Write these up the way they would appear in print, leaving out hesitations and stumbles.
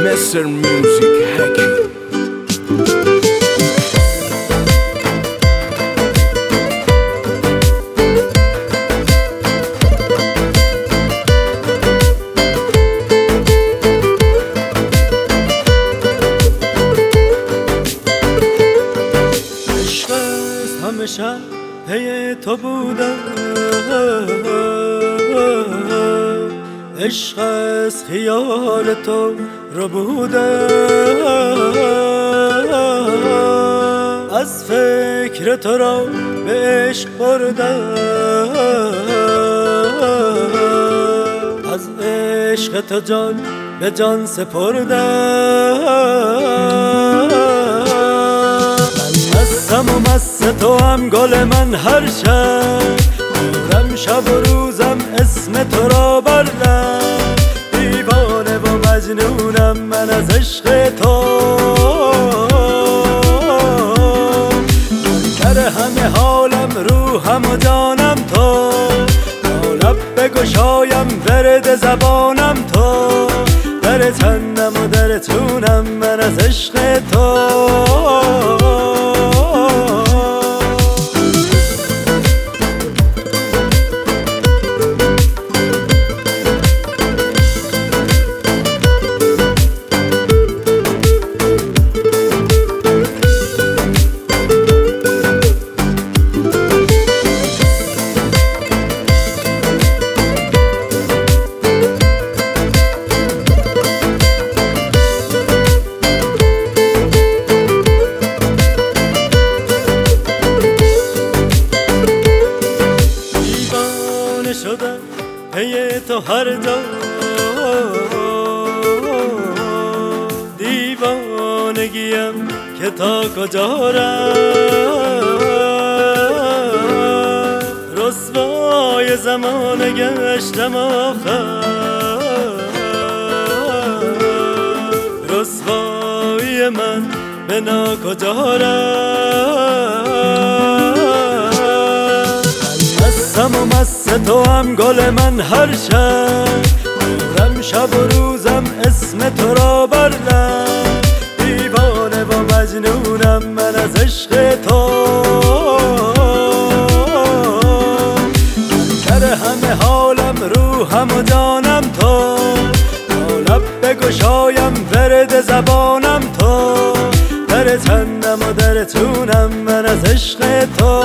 Mr. Music Hacky. همیشه پی تو بودم، عشق از خیال تو رو بودم، از فکر تو را به عشق بردم، از عشق تو جان به جان سپردم. مستم و مست تو هم گل من هر شب، دورم شب و روزم اسم تو را بردم، دیوانه و مجنونم من از عشق تو، منکر همه حالم روحم و جانم تو، تا لب بگشایم ورد زبانم تو، در تنم و در جونم من از عشق تو. شدم پی تو هر جا، دیوانگیم که تا کجا رفت، رسوای زمانه گشتم آخر، رسوای من به ناکجا رفت. مستم و مست تو هم گل من هر شب، دورم شب و روزم اسم تو را بردم، دیوانه و مجنونم من از عشق تو، منکر همه حالم روحم و جانم تو، تا لب بگشایم ورد زبانم تو، در تنم و در جونم من از عشق تو.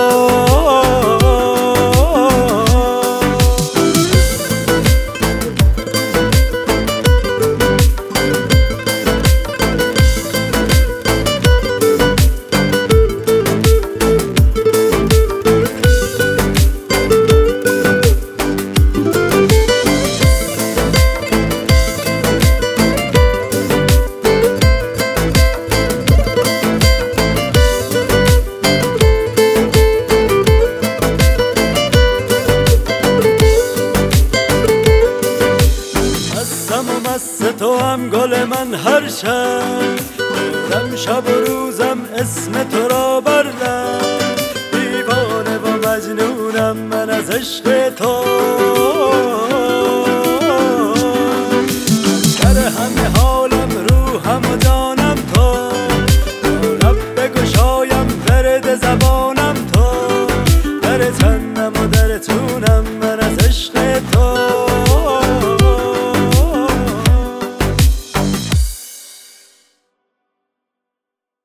مست تو هم گل من هر شب، دورم شب و روزم اسم تو را بردم، دیوانه و مجنونم من از عشق تو.